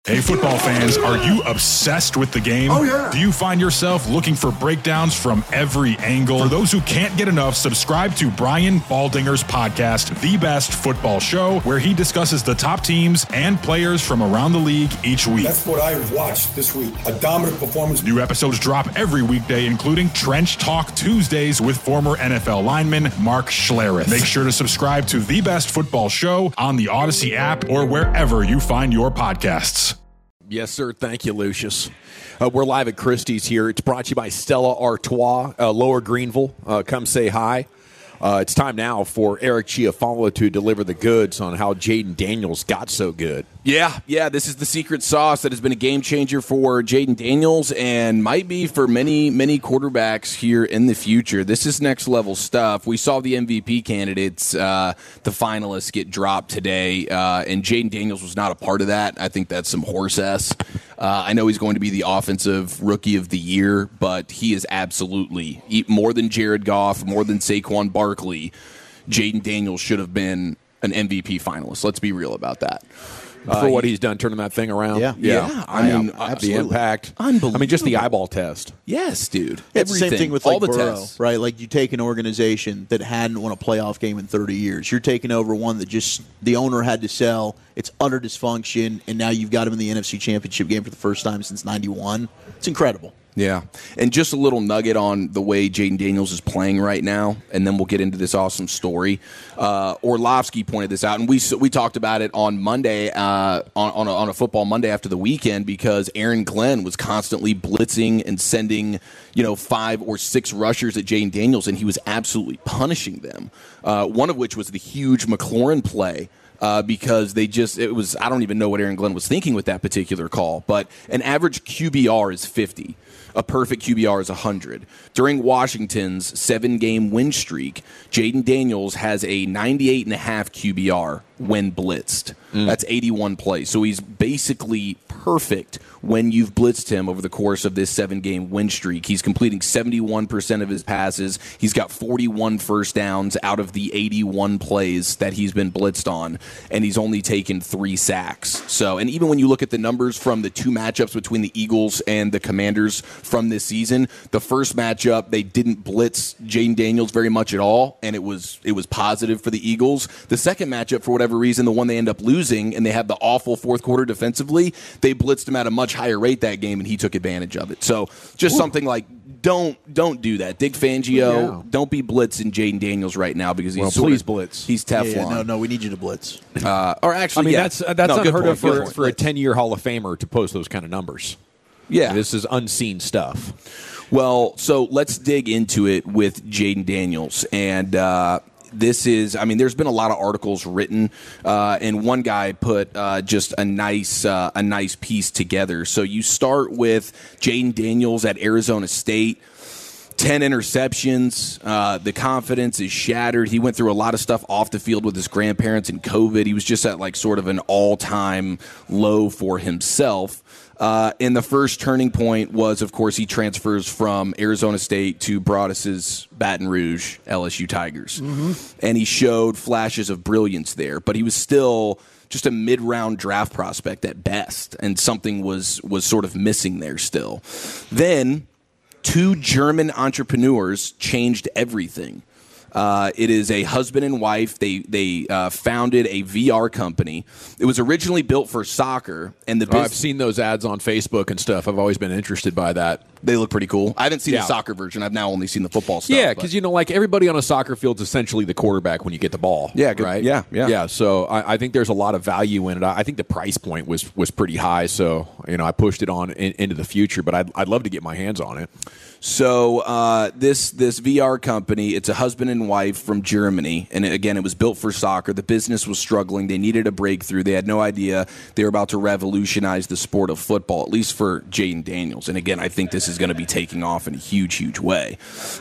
Hey, football fans, are you obsessed with the game? Oh, yeah. Do you find yourself looking for breakdowns from every angle? For those who can't get enough, subscribe to Brian Baldinger's podcast, The Best Football Show, where he discusses the top teams and players from around the league each week. That's what I watched this week. A dominant performance. New episodes drop every weekday, including Trench Talk Tuesdays with former NFL lineman Mark Schlereth. Make sure to subscribe to The Best Football Show on the Odyssey app or wherever you find your podcasts. Yes, sir. Thank you, Lucius. We're live at Christie's here. It's brought to you by Stella Artois, Lower Greenville. Come say hi. It's time now for Eric Chiafalo to deliver the goods on how Jayden Daniels got so good. Yeah, this is the secret sauce that has been a game changer for Jayden Daniels and might be for many, many quarterbacks here in the future. This is next level stuff. We saw the MVP candidates, the finalists, get dropped today, and Jayden Daniels was not a part of that. I think that's some horse ass. I know he's going to be the offensive rookie of the year, but he is absolutely more than Jared Goff, more than Saquon Barkley. Jayden Daniels should have been an MVP finalist. Let's be real about that. For what he's done, turning that thing around. Yeah. I mean, the impact. Unbelievable. I mean, just the eyeball test. Yes, dude. It's the same thing with like all the Burrow, tests. right? Like you take an organization that hadn't won a playoff game in 30 years. You're taking over one that just the owner had to sell. It's utter dysfunction, and now you've got him in the NFC Championship game for the first time since '91. It's incredible. Yeah, and just a little nugget on the way Jayden Daniels is playing right now, and then we'll get into this awesome story. Orlovsky pointed this out, and we talked about it on Monday, on a Football Monday after the weekend, because Aaron Glenn was constantly blitzing and sending 5 or 6 rushers at Jayden Daniels, and he was absolutely punishing them. One of which was the huge McLaurin play. Because I don't even know what Aaron Glenn was thinking with that particular call, but an average QBR is 50. A perfect QBR is 100. During Washington's 7-game win streak, Jayden Daniels has a 98.5 QBR when blitzed. That's 81 plays. So he's basically perfect when you've blitzed him over the course of this 7-game win streak. He's completing 71% of his passes. He's got 41 first downs out of the 81 plays that he's been blitzed on, and he's only taken 3 sacks. So, and even when you look at the numbers from the 2 matchups between the Eagles and the Commanders from this season, the first matchup they didn't blitz Jayden Daniels very much at all, and it was positive for the Eagles. The second matchup, for whatever reason, the one they end up losing, and they have the awful fourth quarter defensively, they blitzed him at a much higher rate that game, and he took advantage of it. So just something like, don't do that. Dick Fangio, don't be blitzing Jayden Daniels right now, because he's blitz. He's Teflon. No, we need you to blitz. Or actually, that's unheard of for a 10-year Hall of Famer to post those kind of numbers. Yeah. This is unseen stuff. Well, so let's dig into it with Jayden Daniels. And there's been a lot of articles written, and one guy put just a nice piece together. So you start with Jayden Daniels at Arizona State. 10 interceptions. The confidence is shattered. He went through a lot of stuff off the field with his grandparents and COVID. He was just at like sort of an all-time low for himself. And the first turning point was, of course, he transfers from Arizona State to Broadus's Baton Rouge LSU Tigers. And he showed flashes of brilliance there, but he was still just a mid-round draft prospect at best, and something was sort of missing there still. Then 2 German entrepreneurs changed everything. It is a husband and wife. They founded a VR company. It was originally built for soccer, and I've seen those ads on Facebook and stuff. I've always been interested by that. They look pretty cool. I haven't seen the soccer version. I've now only seen the football stuff. Yeah, because like everybody on a soccer field is essentially the quarterback when you get the ball. Yeah, good. Right. Yeah. So I think there's a lot of value in it. I think the price point was pretty high, so I pushed it on into the future. But I'd love to get my hands on it. So this VR company, it's a husband and wife from Germany, and again, it was built for soccer. The business was struggling. They needed a breakthrough. They had no idea they were about to revolutionize the sport of football, at least for Jayden Daniels. And again, I think this is going to be taking off in a huge, huge way.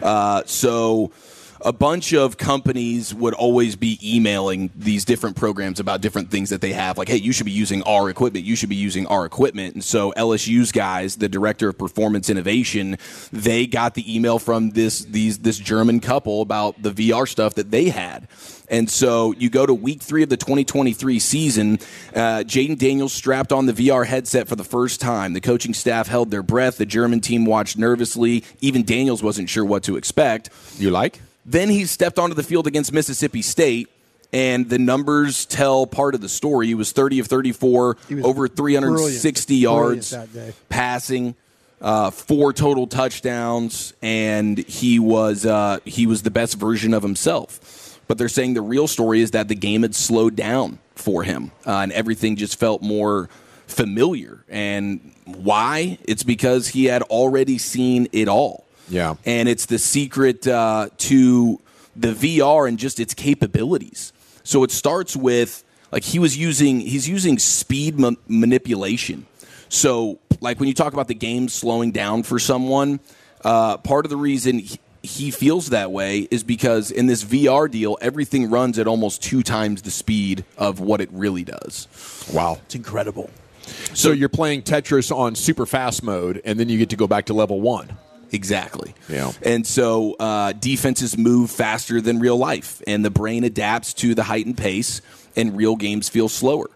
So a bunch of companies would always be emailing these different programs about different things that they have. Like, hey, you should be using our equipment. You should be using our equipment. And so LSU's guys, the director of performance innovation, they got the email from this German couple about the VR stuff that they had. And so you go to week 3 of the 2023 season, Jayden Daniels strapped on the VR headset for the first time. The coaching staff held their breath. The German team watched nervously. Even Daniels wasn't sure what to expect. You like? Then he stepped onto the field against Mississippi State, and the numbers tell part of the story. He was 30 of 34, over 360 yards passing, 4 total touchdowns, and he was the best version of himself. But they're saying the real story is that the game had slowed down for him, and everything just felt more familiar. And why? It's because he had already seen it all. Yeah. And it's the secret to the VR and just its capabilities. So it starts with, like, he's using speed manipulation. So, like, when you talk about the game slowing down for someone, part of the reason he feels that way is because in this VR deal, everything runs at almost 2 times the speed of what it really does. Wow. It's incredible. So you're playing Tetris on super fast mode, and then you get to go back to level 1. Exactly. Yeah. And so defenses move faster than real life, and the brain adapts to the heightened pace, and real games feel slower.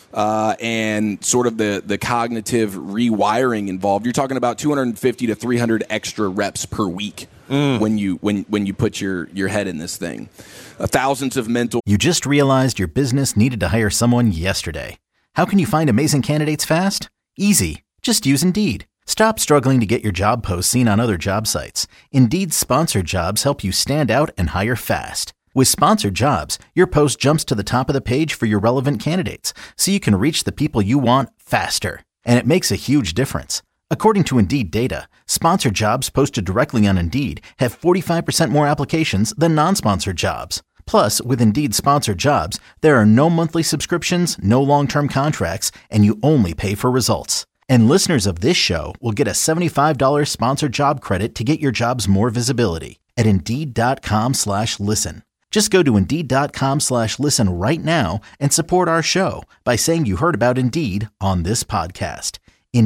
And sort of the cognitive rewiring involved. You're talking about 250 to 300 extra reps per week when you put your head in this thing. Thousands of mental. You just realized your business needed to hire someone yesterday. How can you find amazing candidates fast? Easy. Just use Indeed. Stop struggling to get your job posts seen on other job sites. Indeed's sponsored jobs help you stand out and hire fast. With sponsored jobs, your post jumps to the top of the page for your relevant candidates, so you can reach the people you want faster. And it makes a huge difference. According to Indeed data, sponsored jobs posted directly on Indeed have 45% more applications than non-sponsored jobs. Plus, with Indeed sponsored jobs, there are no monthly subscriptions, no long-term contracts, and you only pay for results. And listeners of this show will get a $75 sponsored job credit to get your jobs more visibility at Indeed.com/listen. Just go to Indeed.com/listen right now and support our show by saying you heard about Indeed on this podcast.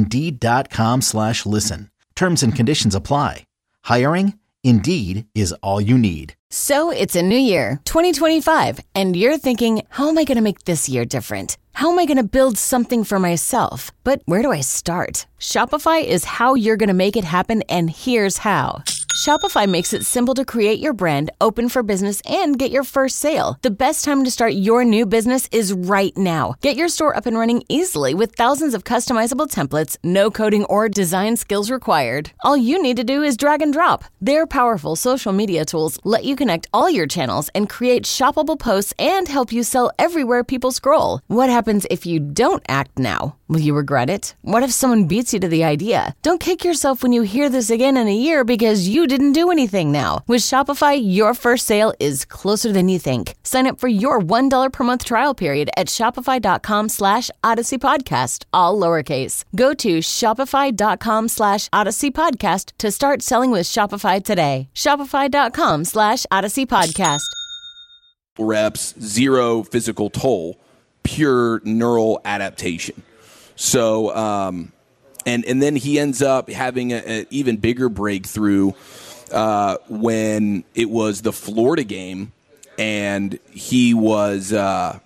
Indeed.com/listen. Terms and conditions apply. Hiring? Indeed is all you need. So it's a new year, 2025, and you're thinking, how am I going to make this year different? How am I going to build something for myself? But where do I start? Shopify is how you're going to make it happen, and here's how. Shopify makes it simple to create your brand, open for business, and get your first sale. The best time to start your new business is right now. Get your store up and running easily with thousands of customizable templates, no coding or design skills required. All you need to do is drag and drop. Their powerful social media tools let you connect all your channels and create shoppable posts and help you sell everywhere people scroll. What happens if you don't act now? Will you regret it? What if someone beats you to the idea? Don't kick yourself when you hear this again in a year because you didn't do anything now. With Shopify, your first sale is closer than you think. Sign up for your $1 per month trial period at shopify.com/Odyssey Podcast, all lowercase. Go to shopify.com/Odyssey Podcast to start selling with Shopify today. Shopify.com/Odyssey Podcast. Reps, 0 physical toll, pure neural adaptation. So, and then he ends up having an even bigger breakthrough when it was the Florida game, and he got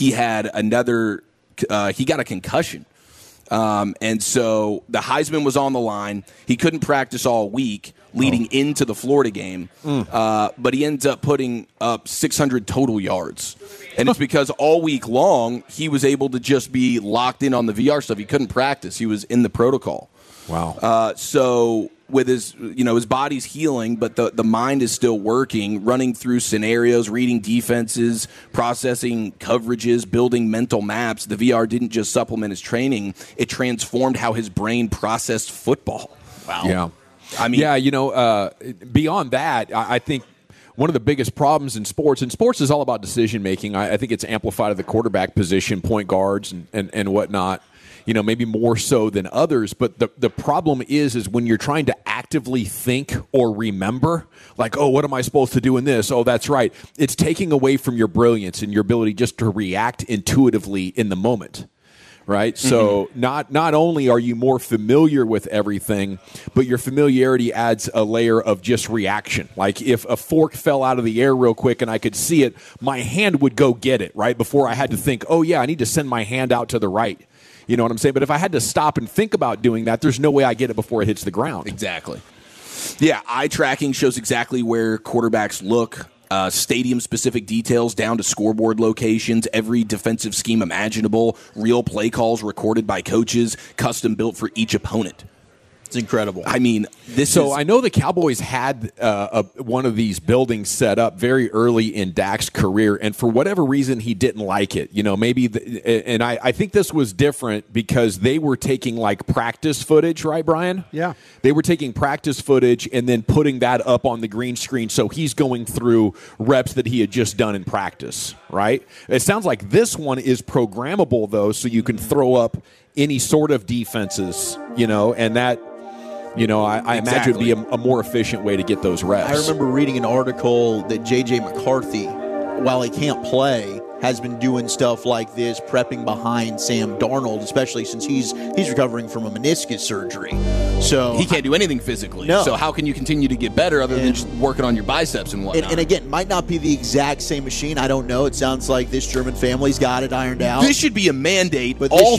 a concussion. And so the Heisman was on the line. He couldn't practice all week leading into the Florida game, but he ends up putting up 600 total yards. And it's because all week long he was able to just be locked in on the VR stuff. He couldn't practice. He was in the protocol. Wow. So with his body's healing, but the mind is still working, running through scenarios, reading defenses, processing coverages, building mental maps. The VR didn't just supplement his training. It transformed how his brain processed football. Wow. Yeah. I mean, beyond that, I think one of the biggest problems in sports is all about decision making. I think it's amplified at the quarterback position, point guards, and whatnot. Maybe more so than others. But the problem is when you're trying to actively think or remember, like, oh, what am I supposed to do in this? Oh, that's right. It's taking away from your brilliance and your ability just to react intuitively in the moment. right? So not only are you more familiar with everything, but your familiarity adds a layer of just reaction. Like if a fork fell out of the air real quick and I could see it, my hand would go get it, right? Before I had to think, oh yeah, I need to send my hand out to the right. You know what I'm saying? But if I had to stop and think about doing that, there's no way I get it before it hits the ground. Exactly. Yeah, eye tracking shows exactly where quarterbacks look. Stadium-specific details down to scoreboard locations, every defensive scheme imaginable, real play calls recorded by coaches, custom built for each opponent. It's incredible. I mean, I know the Cowboys had one of these buildings set up very early in Dak's career, and for whatever reason, he didn't like it. You know, and I think this was different because they were taking like practice footage, right, Brian? Yeah. They were taking practice footage and then putting that up on the green screen, so he's going through reps that he had just done in practice, right? It sounds like this one is programmable, though, so you can throw up any sort of defenses, you know, and that... You know, I imagine it would be a more efficient way to get those reps. I remember reading an article that J.J. McCarthy, while he can't play, has been doing stuff like this, prepping behind Sam Darnold, especially since he's recovering from a meniscus surgery. So he can't do anything physically. No. So how can you continue to get better other than just working on your biceps and whatnot? And again, might not be the exact same machine. I don't know. It sounds like this German family's got it ironed out. This should be a mandate. But all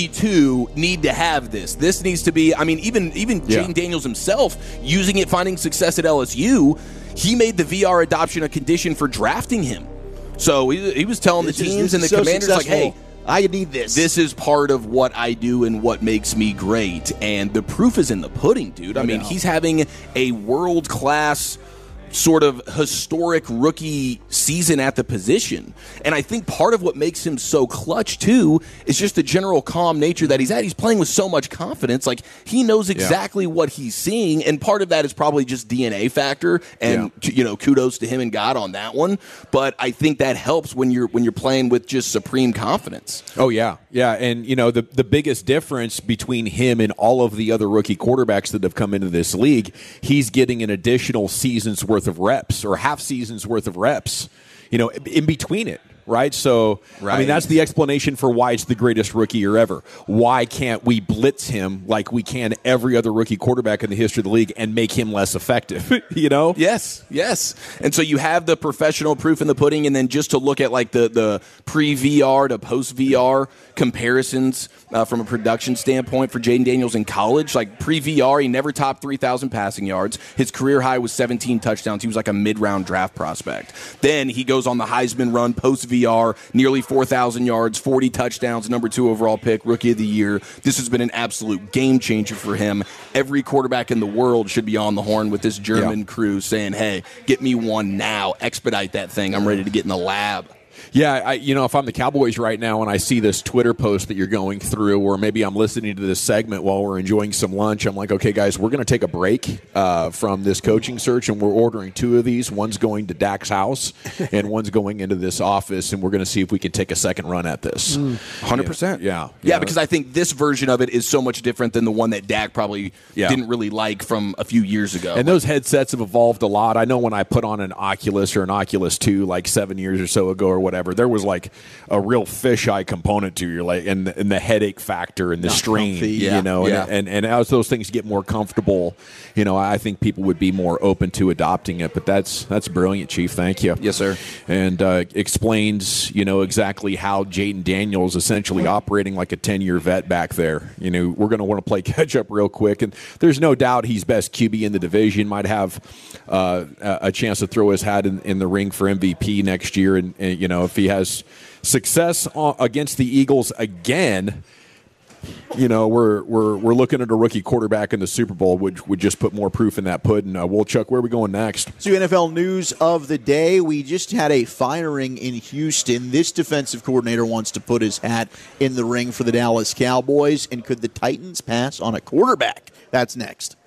32 need to have this. This needs to be, I mean, even Jaden Daniels himself using it, finding success at LSU, he made the VR adoption a condition for drafting him. So he was telling the teams and the commanders, like, hey, I need this. This is part of what I do and what makes me great. And the proof is in the pudding, dude. I mean, he's having a world-class sort of historic rookie season at the position. And I think part of what makes him so clutch, too, is just the general calm nature that he's at. He's playing with so much confidence. Like, he knows exactly what he's seeing, and part of that is probably just DNA factor, and, you know, kudos to him and God on that one. But I think that helps when you're playing with just supreme confidence. Oh, yeah. Yeah, and, you know, the biggest difference between him and all of the other rookie quarterbacks that have come into this league, he's getting an additional season's worth of reps or half season's worth of reps, you know, in between it. Right? So, I mean, that's the explanation for why it's the greatest rookie year ever. Why can't we blitz him like we can every other rookie quarterback in the history of the league and make him less effective? You know? Yes. And so you have the professional proof in the pudding, and then just to look at like the pre-VR to post-VR comparisons from a production standpoint for Jaden Daniels in college. Like pre-VR, he never topped 3,000 passing yards. His career high was 17 touchdowns. He was like a mid-round draft prospect. Then he goes on the Heisman run post-VR, nearly 4,000 yards, 40 touchdowns, number 2 overall pick, rookie of the year. This has been an absolute game changer for him. Every quarterback in the world should be on the horn with this German crew saying, hey, get me one now. Expedite that thing. I'm ready to get in the lab. Yeah, you know, if I'm the Cowboys right now and I see this Twitter post that you're going through, or maybe I'm listening to this segment while we're enjoying some lunch, I'm like, okay, guys, we're going to take a break from this coaching search, and we're ordering 2 of these. One's going to Dak's house, and one's going into this office, and we're going to see if we can take a second run at this. 100%. Yeah, because I think this version of it is so much different than the one that Dak probably didn't really like from a few years ago. And those headsets have evolved a lot. I know when I put on an Oculus or an Oculus 2 like 7 years or so ago or whatever, there was like a real fisheye component to your, like, and the headache factor and the strain, you know, and as those things get more comfortable, you know, I think people would be more open to adopting it. But that's brilliant, Chief. Thank you. Yes, sir. And explains, you know, exactly how Jaden Daniels essentially operating like a 10-year vet back there. You know, we're going to want to play catch up real quick, and there's no doubt he's best QB in the division. Might have a chance to throw his hat in the ring for MVP next year, and you know, if he has success against the Eagles again, you know, we're looking at a rookie quarterback in the Super Bowl, which would just put more proof in that pudding. Chuck, where are we going next? So NFL news of the day. We just had a firing in Houston. This defensive coordinator wants to put his hat in the ring for the Dallas Cowboys. And could the Titans pass on a quarterback? That's next.